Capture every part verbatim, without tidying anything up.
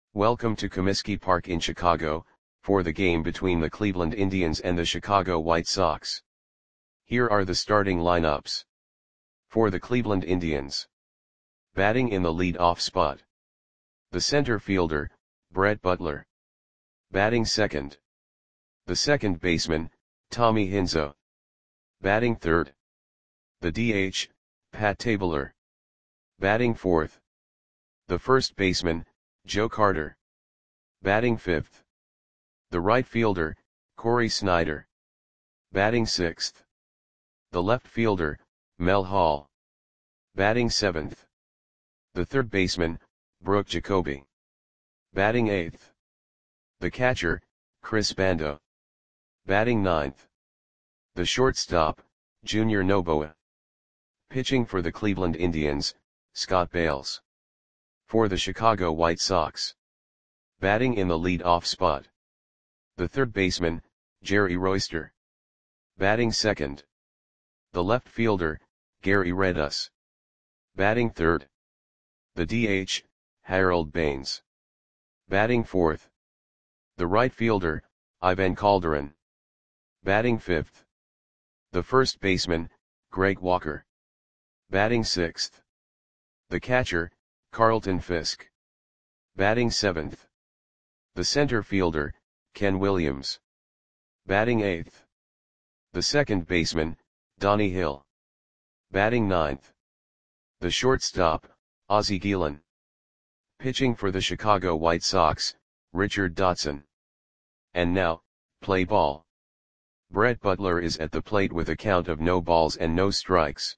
Welcome to Comiskey Park in Chicago, for the game between the Cleveland Indians and the Chicago White Sox. Here are the starting lineups. For the Cleveland Indians. Batting in the lead-off spot. The center fielder, Brett Butler. Batting second. The second baseman, Tommy Hinzo. Batting third. The D H, Pat Tabler. Batting fourth. The first baseman, Joe Carter. Batting fifth. The right fielder, Cory Snyder. Batting sixth. The left fielder, Mel Hall. Batting seventh. The third baseman, Brooke Jacoby. Batting eighth. The catcher, Chris Bando. Batting ninth. The shortstop, Junior Noboa. Pitching for the Cleveland Indians, Scott Bales. For the Chicago White Sox. Batting in the lead-off spot. The third baseman, Jerry Royster. Batting second. The left fielder, Gary Redus. Batting third. The D H, Harold Baines. Batting fourth. The right fielder, Ivan Calderon. Batting fifth. The first baseman, Greg Walker. Batting sixth. The catcher, Carlton Fisk. Batting seventh. The center fielder, Ken Williams. Batting eighth. The second baseman, Donnie Hill. Batting ninth. The shortstop, Ozzie Guillen. Pitching for the Chicago White Sox, Richard Dotson. And now, play ball. Brett Butler is at the plate with a count of no balls and no strikes.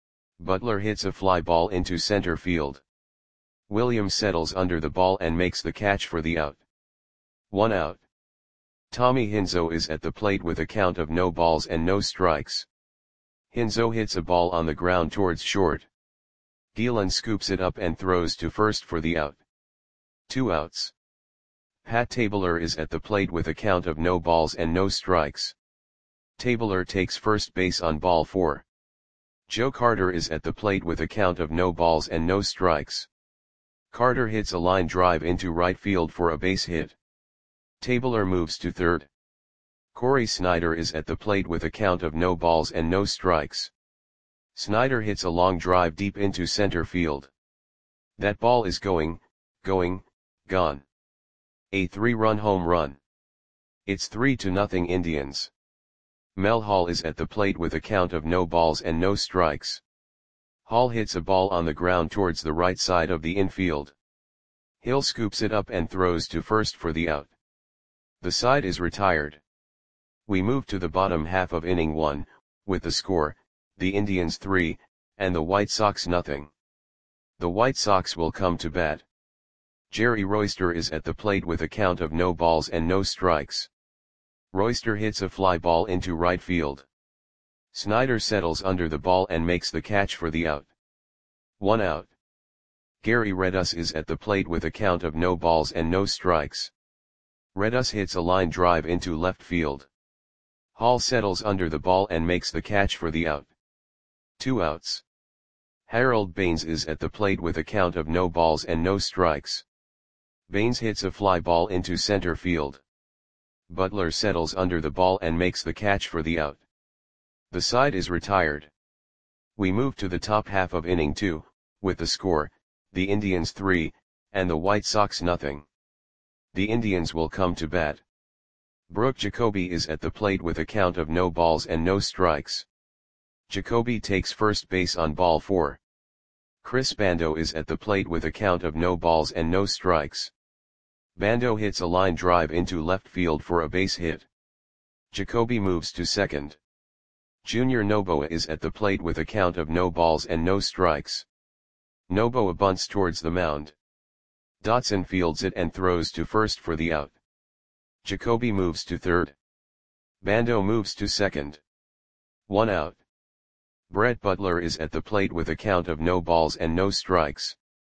Butler hits a fly ball into center field. Williams settles under the ball and makes the catch for the out. One out. Tommy Hinzo is at the plate with a count of no balls and no strikes. Hinzo hits a ball on the ground towards short. Guillen scoops it up and throws to first for the out. Two outs. Pat Tabler is at the plate with a count of no balls and no strikes. Tabler takes first base on ball four. Joe Carter is at the plate with a count of no balls and no strikes. Carter hits a line drive into right field for a base hit. Tabler moves to third. Cory Snyder is at the plate with a count of no balls and no strikes. Snyder hits a long drive deep into center field. That ball is going, going, gone. A three-run home run. It's three to nothing Indians. Mel Hall is at the plate with a count of no balls and no strikes. Hall hits a ball on the ground towards the right side of the infield. Hill scoops it up and throws to first for the out. The side is retired. We move to the bottom half of inning one, with the score, the Indians three, and the White Sox nothing. The White Sox will come to bat. Jerry Royster is at the plate with a count of no balls and no strikes. Royster hits a fly ball into right field. Snyder settles under the ball and makes the catch for the out. One out. Gary Redus is at the plate with a count of no balls and no strikes. Redus hits a line drive into left field. Hall settles under the ball and makes the catch for the out. Two outs. Harold Baines is at the plate with a count of no balls and no strikes. Baines hits a fly ball into center field. Butler settles under the ball and makes the catch for the out. The side is retired. We move to the top half of inning two, with the score, the Indians three, and the White Sox nothing. The Indians will come to bat. Brooke Jacoby is at the plate with a count of no balls and no strikes. Jacoby takes first base on ball four. Chris Bando is at the plate with a count of no balls and no strikes. Bando hits a line drive into left field for a base hit. Jacoby moves to second. Junior Noboa is at the plate with a count of no balls and no strikes. Noboa bunts towards the mound. Dotson fields it and throws to first for the out. Jacoby moves to third. Bando moves to second. One out. Brett Butler is at the plate with a count of no balls and no strikes.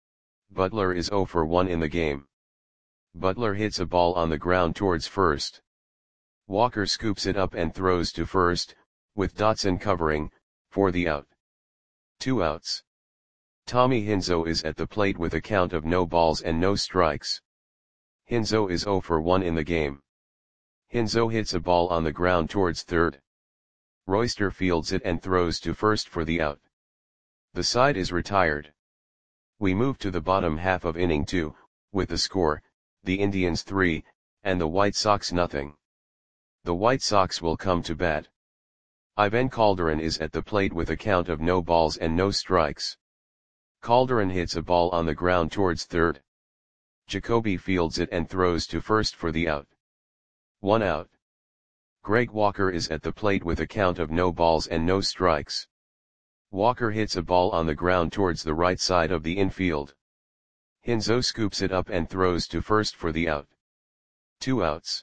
Butler is zero for one in the game. Butler hits a ball on the ground towards first. Walker scoops it up and throws to first, with Dotson covering, for the out. Two outs. Tommy Hinzo is at the plate with a count of no balls and no strikes. Hinzo is zero for one in the game. Hinzo hits a ball on the ground towards third. Royster fields it and throws to first for the out. The side is retired. We move to the bottom half of inning two, with the score, the Indians three, and the White Sox nothing. The White Sox will come to bat. Ivan Calderon is at the plate with a count of no balls and no strikes. Calderon hits a ball on the ground towards third. Jacoby fields it and throws to first for the out. One out. Greg Walker is at the plate with a count of no balls and no strikes. Walker hits a ball on the ground towards the right side of the infield. Hinzo scoops it up and throws to first for the out. Two outs.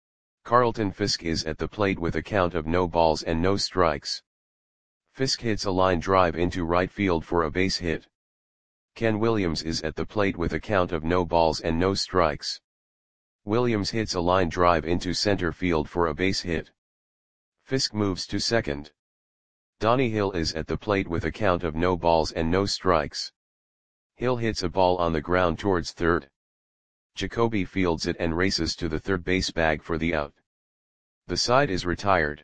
Carlton Fisk is at the plate with a count of no balls and no strikes. Fisk hits a line drive into right field for a base hit. Ken Williams is at the plate with a count of no balls and no strikes. Williams hits a line drive into center field for a base hit. Fisk moves to second. Donnie Hill is at the plate with a count of no balls and no strikes. Hill hits a ball on the ground towards third. Jacoby fields it and races to the third base bag for the out. The side is retired.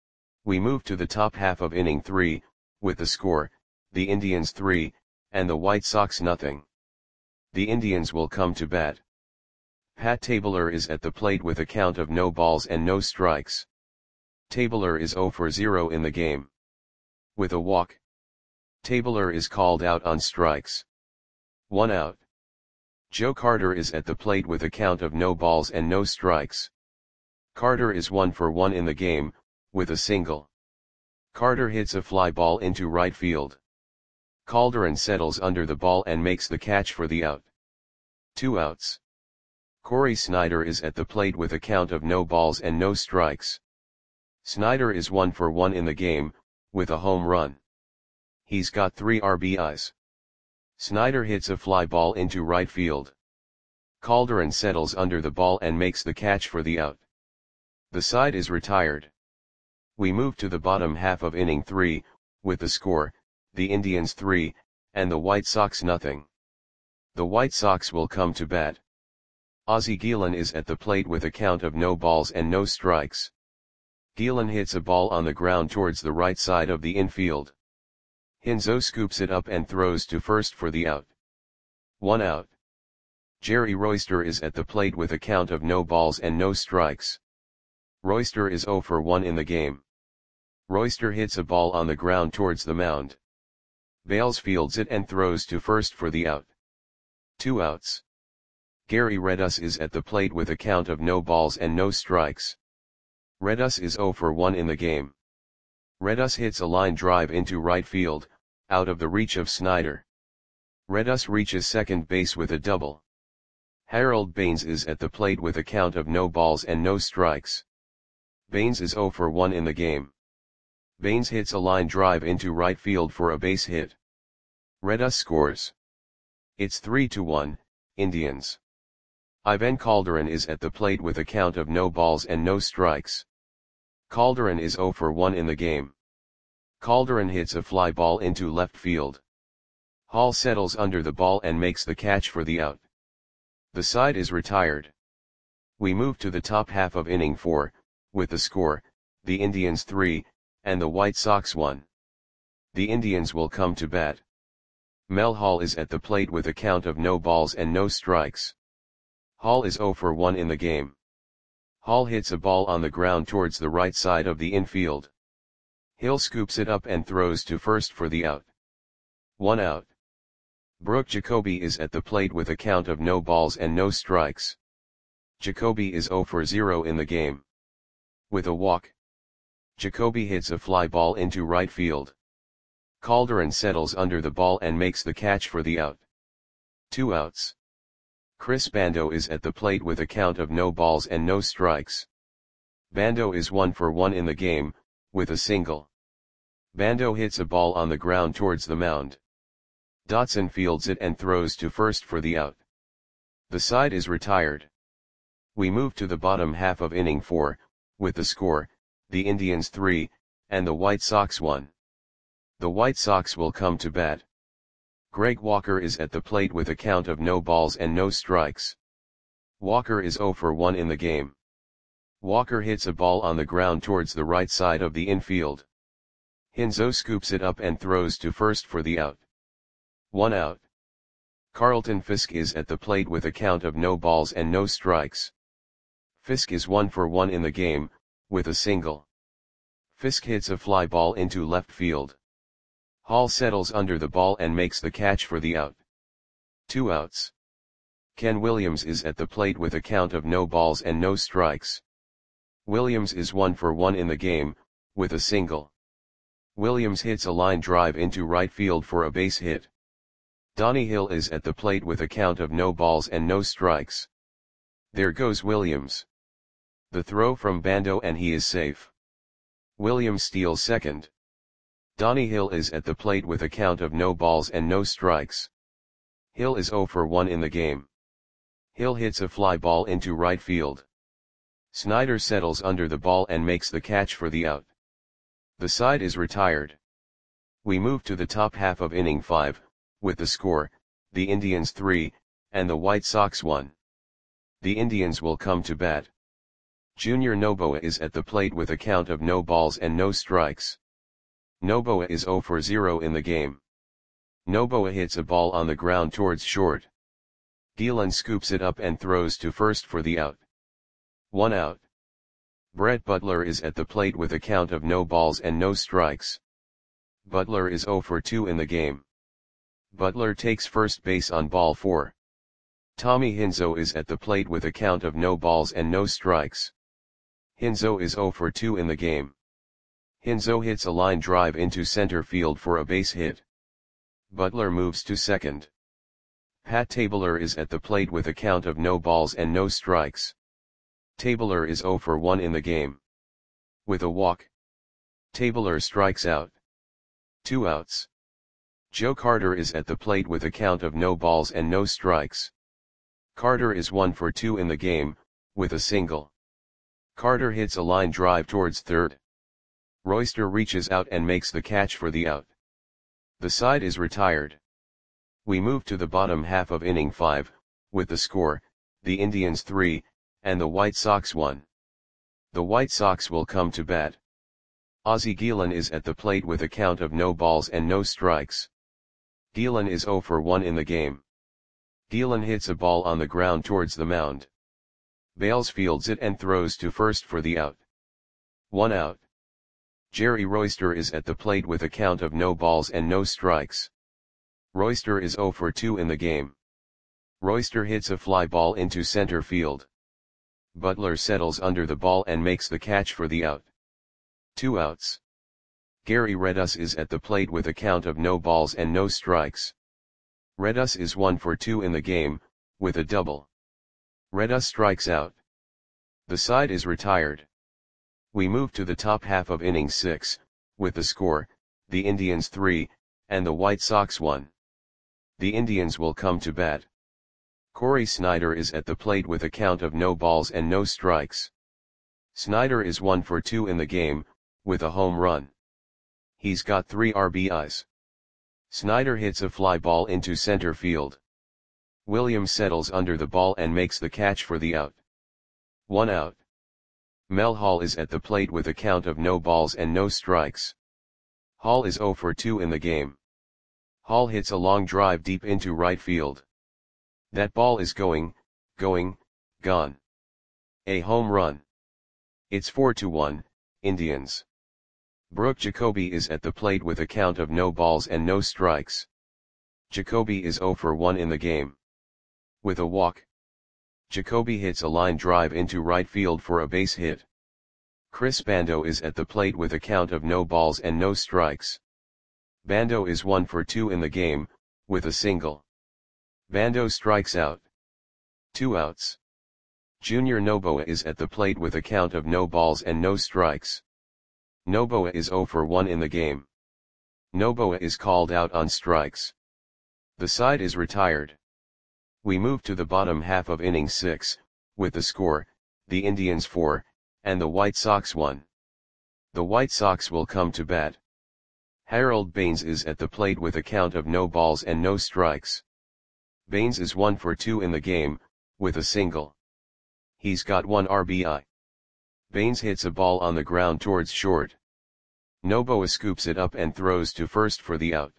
We move to the top half of inning three, with the score, the Indians three, and the White Sox nothing. The Indians will come to bat. Pat Tabler is at the plate with a count of no balls and no strikes. Tabler is zero for zero in the game. With a walk, Tabler is called out on strikes. One out. Joe Carter is at the plate with a count of no balls and no strikes. Carter is one for one in the game, with a single. Carter hits a fly ball into right field. Calderon settles under the ball and makes the catch for the out. Two outs. Corey Snyder is at the plate with a count of no balls and no strikes. Snyder is one for one in the game, with a home run. He's got three R B Is. Snyder hits a fly ball into right field. Calderon settles under the ball and makes the catch for the out. The side is retired. We move to the bottom half of inning three, with the score, the Indians three, and the White Sox nothing. The White Sox will come to bat. Ozzie Guillen is at the plate with a count of no balls and no strikes. Guillen hits a ball on the ground towards the right side of the infield. Hinzo scoops it up and throws to first for the out. One out. Jerry Royster is at the plate with a count of no balls and no strikes. Royster is zero for one in the game. Royster hits a ball on the ground towards the mound. Bales fields it and throws to first for the out. Two outs. Gary Redus is at the plate with a count of no balls and no strikes. Redus is zero for one in the game. Redus hits a line drive into right field, out of the reach of Snyder. Redus reaches second base with a double. Harold Baines is at the plate with a count of no balls and no strikes. Baines is zero for one in the game. Baines hits a line drive into right field for a base hit. Redus scores. It's three to one, Indians. Ivan Calderon is at the plate with a count of no balls and no strikes. Calderon is zero for one in the game. Calderon hits a fly ball into left field. Hall settles under the ball and makes the catch for the out. The side is retired. We move to the top half of inning four, with the score, the Indians three, and the White Sox one. The Indians will come to bat. Mel Hall is at the plate with a count of no balls and no strikes. Hall is zero for one in the game. Hall hits a ball on the ground towards the right side of the infield. Hill scoops it up and throws to first for the out. One out. Brooke Jacoby is at the plate with a count of no balls and no strikes. Jacoby is zero for zero in the game. With a walk, Jacoby hits a fly ball into right field. Calderon settles under the ball and makes the catch for the out. Two outs. Chris Bando is at the plate with a count of no balls and no strikes. Bando is one for one in the game, with a single. Bando hits a ball on the ground towards the mound. Dotson fields it and throws to first for the out. The side is retired. We move to the bottom half of inning four, with the score, the Indians three, and the White Sox one. The White Sox will come to bat. Greg Walker is at the plate with a count of no balls and no strikes. Walker is zero for one in the game. Walker hits a ball on the ground towards the right side of the infield. Hinzo scoops it up and throws to first for the out. One out. Carlton Fisk is at the plate with a count of no balls and no strikes. Fisk is one for one in the game, with a single. Fisk hits a fly ball into left field. Hall settles under the ball and makes the catch for the out. Two outs. Ken Williams is at the plate with a count of no balls and no strikes. Williams is one for one in the game, with a single. Williams hits a line drive into right field for a base hit. Donnie Hill is at the plate with a count of no balls and no strikes. There goes Williams. The throw from Bando and he is safe. Williams steals second. Donnie Hill is at the plate with a count of no balls and no strikes. Hill is zero for one in the game. Hill hits a fly ball into right field. Snyder settles under the ball and makes the catch for the out. The side is retired. We move to the top half of inning five, with the score, the Indians three, and the White Sox one. The Indians will come to bat. Junior Noboa is at the plate with a count of no balls and no strikes. Noboa is zero for zero in the game. Noboa hits a ball on the ground towards short. Gielan scoops it up and throws to first for the out. One out. Brett Butler is at the plate with a count of no balls and no strikes. Butler is zero for two in the game. Butler takes first base on ball four. Tommy Hinzo is at the plate with a count of no balls and no strikes. Hinzo is zero for two in the game. Hinzo hits a line drive into center field for a base hit. Butler moves to second. Pat Tabler is at the plate with a count of no balls and no strikes. Tabler is zero for one in the game. With a walk, Tabler strikes out. Two outs. Joe Carter is at the plate with a count of no balls and no strikes. Carter is one for two in the game, with a single. Carter hits a line drive towards third. Royster reaches out and makes the catch for the out. The side is retired. We move to the bottom half of inning five, with the score, the Indians three, and the White Sox one. The White Sox will come to bat. Ozzie Gielan is at the plate with a count of no balls and no strikes. Gielan is zero for one in the game. Gielan hits a ball on the ground towards the mound. Bales fields it and throws to first for the out. One out. Jerry Royster is at the plate with a count of no balls and no strikes. Royster is zero for two in the game. Royster hits a fly ball into center field. Butler settles under the ball and makes the catch for the out. Two outs. Gary Redus is at the plate with a count of no balls and no strikes. Redus is one for two in the game, with a double. Redus strikes out. The side is retired. We move to the top half of inning six, with the score, the Indians three, and the White Sox one. The Indians will come to bat. Corey Snyder is at the plate with a count of no balls and no strikes. Snyder is one for two in the game, with a home run. He's got three R B Is. Snyder hits a fly ball into center field. Williams settles under the ball and makes the catch for the out. One out. Mel Hall is at the plate with a count of no balls and no strikes. Hall is zero for two in the game. Hall hits a long drive deep into right field. That ball is going, going, gone. A home run. It's four to one, Indians. Brooke Jacoby is at the plate with a count of no balls and no strikes. Jacoby is zero for one in the game. With a walk, Jacoby hits a line drive into right field for a base hit. Chris Bando is at the plate with a count of no balls and no strikes. Bando is one for two in the game, with a single. Bando strikes out. Two outs. Junior Noboa is at the plate with a count of no balls and no strikes. Noboa is zero for one in the game. Noboa is called out on strikes. The side is retired. We move to the bottom half of inning six, with the score, the Indians four, and the White Sox one. The White Sox will come to bat. Harold Baines is at the plate with a count of no balls and no strikes. Baines is one for two in the game, with a single. He's got one R B I. Baines hits a ball on the ground towards short. Noboa scoops it up and throws to first for the out.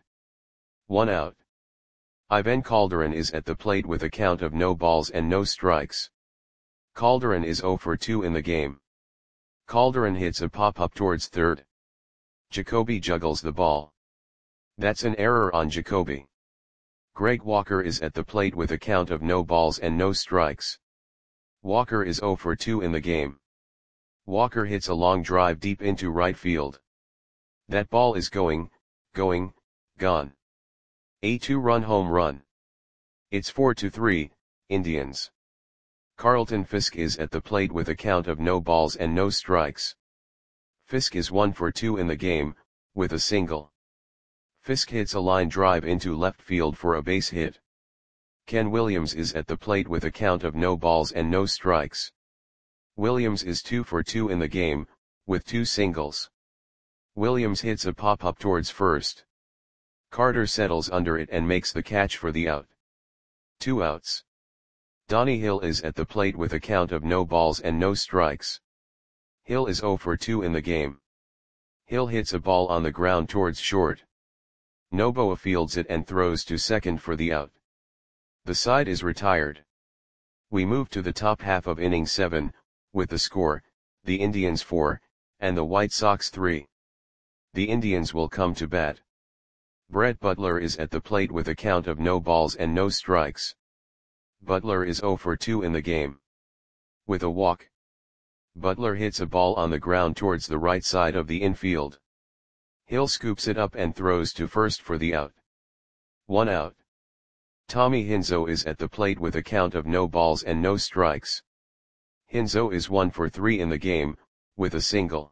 One out. Ivan Calderon is at the plate with a count of no balls and no strikes. Calderon is zero for two in the game. Calderon hits a pop-up towards third. Jacoby juggles the ball. That's an error on Jacoby. Greg Walker is at the plate with a count of no balls and no strikes. Walker is zero for two in the game. Walker hits a long drive deep into right field. That ball is going, going, gone. A two-run home run. It's four to three, Indians. Carlton Fisk is at the plate with a count of no balls and no strikes. Fisk is one for two in the game, with a single. Fisk hits a line drive into left field for a base hit. Ken Williams is at the plate with a count of no balls and no strikes. Williams is two for two in the game, with two singles. Williams hits a pop-up towards first. Carter settles under it and makes the catch for the out. Two outs. Donnie Hill is at the plate with a count of no balls and no strikes. Hill is zero for two in the game. Hill hits a ball on the ground towards short. Noboa fields it and throws to second for the out. The side is retired. We move to the top half of inning seven, with the score, the Indians four, and the White Sox three. The Indians will come to bat. Brett Butler is at the plate with a count of no balls and no strikes. Butler is zero for two in the game. With a walk. Butler hits a ball on the ground towards the right side of the infield. Hill scoops it up and throws to first for the out. One out. Tommy Hinzo is at the plate with a count of no balls and no strikes. Hinzo is one for three in the game, with a single.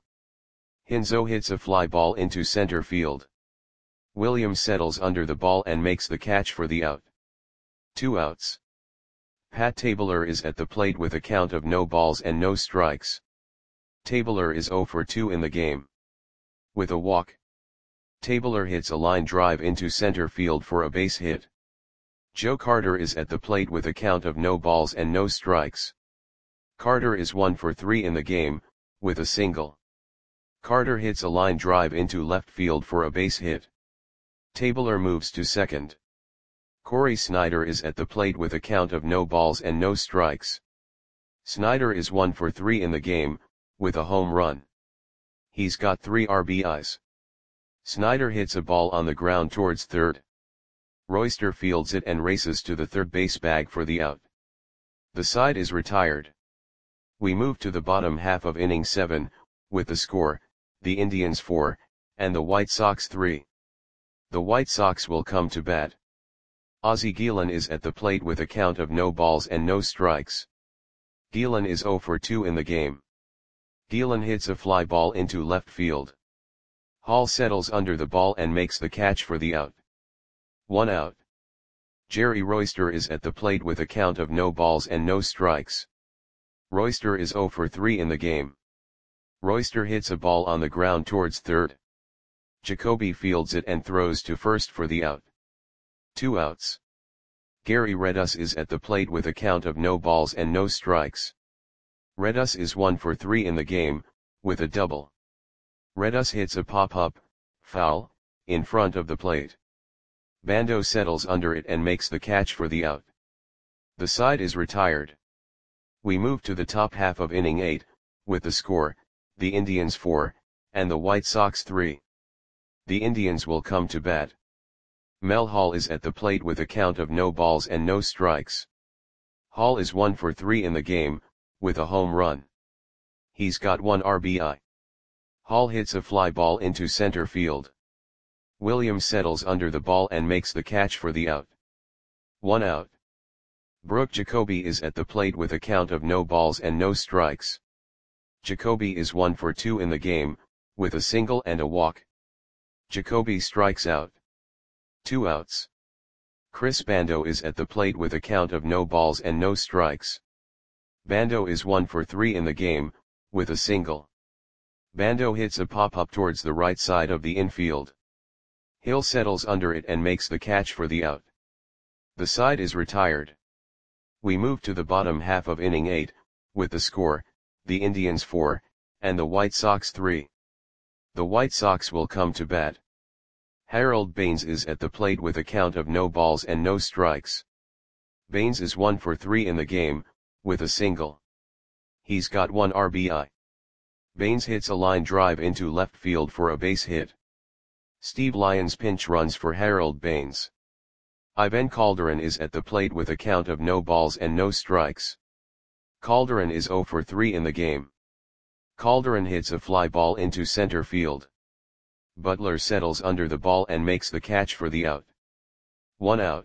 Hinzo hits a fly ball into center field. Williams settles under the ball and makes the catch for the out. Two outs. Pat Tabler is at the plate with a count of no balls and no strikes. Tabler is zero for two in the game. With a walk. Tabler hits a line drive into center field for a base hit. Joe Carter is at the plate with a count of no balls and no strikes. Carter is one for three in the game, with a single. Carter hits a line drive into left field for a base hit. Tabler moves to second. Corey Snyder is at the plate with a count of no balls and no strikes. Snyder is one for three in the game, with a home run. He's got three R B Is. Snyder hits a ball on the ground towards third. Royster fields it and races to the third base bag for the out. The side is retired. We move to the bottom half of inning seven, with the score, the Indians four, and the White Sox three. The White Sox will come to bat. Ozzie Guillen is at the plate with a count of no balls and no strikes. Guillen is zero for two in the game. Guillen hits a fly ball into left field. Hall settles under the ball and makes the catch for the out. One out. Jerry Royster is at the plate with a count of no balls and no strikes. Royster is zero for three in the game. Royster hits a ball on the ground towards third. Jacoby fields it and throws to first for the out. Two outs. Gary Redus is at the plate with a count of no balls and no strikes. Redus is one for three in the game, with a double. Redus hits a pop-up, foul, in front of the plate. Bando settles under it and makes the catch for the out. The side is retired. We move to the top half of inning eight, with the score, the Indians four, and the White Sox three. The Indians will come to bat. Mel Hall is at the plate with a count of no balls and no strikes. Hall is one for three in the game, with a home run. He's got one R B I. Hall hits a fly ball into center field. Williams settles under the ball and makes the catch for the out. One out. Brooke Jacoby is at the plate with a count of no balls and no strikes. Jacoby is one for two in the game, with a single and a walk. Jacoby strikes out. Two outs. Chris Bando is at the plate with a count of no balls and no strikes. Bando is one for three in the game, with a single. Bando hits a pop-up towards the right side of the infield. Hill settles under it and makes the catch for the out. The side is retired. We move to the bottom half of inning eight, with the score, the Indians four, and the White Sox three. The White Sox will come to bat. Harold Baines is at the plate with a count of no balls and no strikes. Baines is one for three in the game, with a single. He's got one R B I. Baines hits a line drive into left field for a base hit. Steve Lyons pinch runs for Harold Baines. Ivan Calderon is at the plate with a count of no balls and no strikes. Calderon is zero for three in the game. Calderon hits a fly ball into center field. Butler settles under the ball and makes the catch for the out. One out.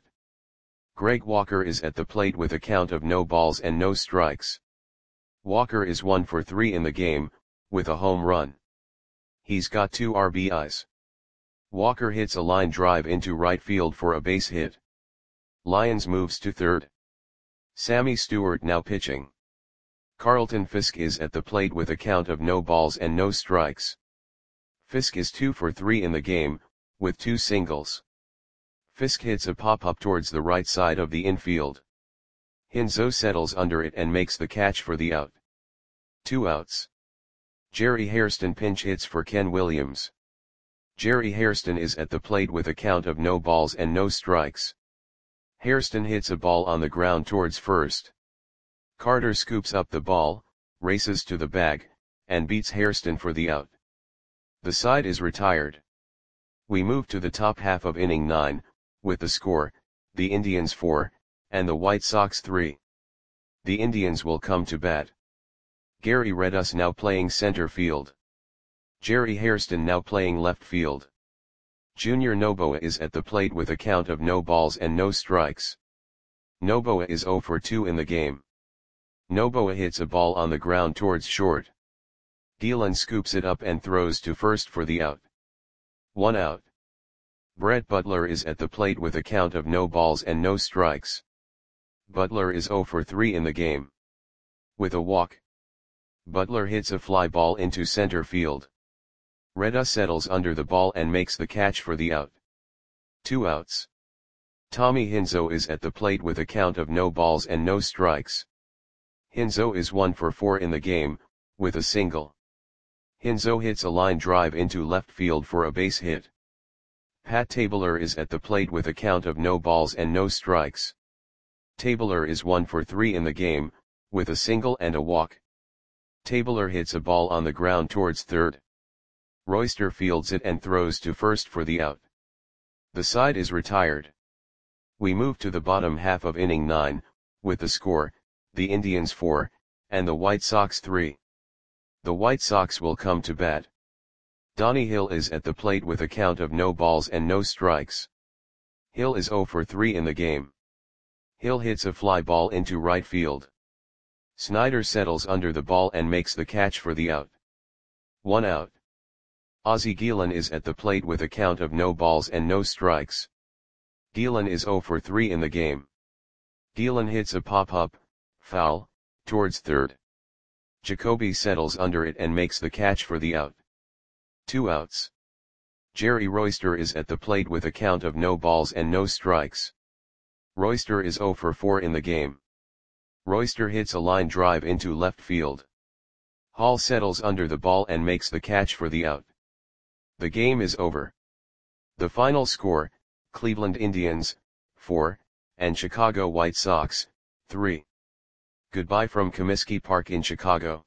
Greg Walker is at the plate with a count of no balls and no strikes. Walker is one for three in the game, with a home run. He's got two R B Is. Walker hits a line drive into right field for a base hit. Lyons moves to third. Sammy Stewart now pitching. Carlton Fisk is at the plate with a count of no balls and no strikes. Fisk is two for three in the game, with two singles. Fisk hits a pop-up towards the right side of the infield. Hinzo settles under it and makes the catch for the out. Two outs. Jerry Hairston pinch hits for Ken Williams. Jerry Hairston is at the plate with a count of no balls and no strikes. Hairston hits a ball on the ground towards first. Carter scoops up the ball, races to the bag, and beats Hairston for the out. The side is retired. We move to the top half of inning nine, with the score, the Indians four, and the White Sox three. The Indians will come to bat. Gary Redus now playing center field. Jerry Hairston now playing left field. Junior Noboa is at the plate with a count of no balls and no strikes. Noboa is zero for two in the game. Noboa hits a ball on the ground towards short. Gielan scoops it up and throws to first for the out. One out. Brett Butler is at the plate with a count of no balls and no strikes. Butler is zero for three in the game. With a walk. Butler hits a fly ball into center field. Redus settles under the ball and makes the catch for the out. Two outs. Tommy Hinzo is at the plate with a count of no balls and no strikes. Hinzo is one for four in the game, with a single. Hinzo hits a line drive into left field for a base hit. Pat Tabler is at the plate with a count of no balls and no strikes. Tabler is one for three in the game, with a single and a walk. Tabler hits a ball on the ground towards third. Royster fields it and throws to first for the out. The side is retired. We move to the bottom half of inning nine, with the score, the Indians four, and the White Sox three. The White Sox will come to bat. Donnie Hill is at the plate with a count of no balls and no strikes. Hill is zero for three in the game. Hill hits a fly ball into right field. Snyder settles under the ball and makes the catch for the out. One out. Ozzie Gielan is at the plate with a count of no balls and no strikes. Gielan is zero for three in the game. Gielan hits a pop-up, foul, towards third. Jacoby settles under it and makes the catch for the out. Two outs. Jerry Royster is at the plate with a count of no balls and no strikes. Royster is zero for four in the game. Royster hits a line drive into left field. Hall settles under the ball and makes the catch for the out. The game is over. The final score, Cleveland Indians, four, and Chicago White Sox, three. Goodbye from Comiskey Park in Chicago.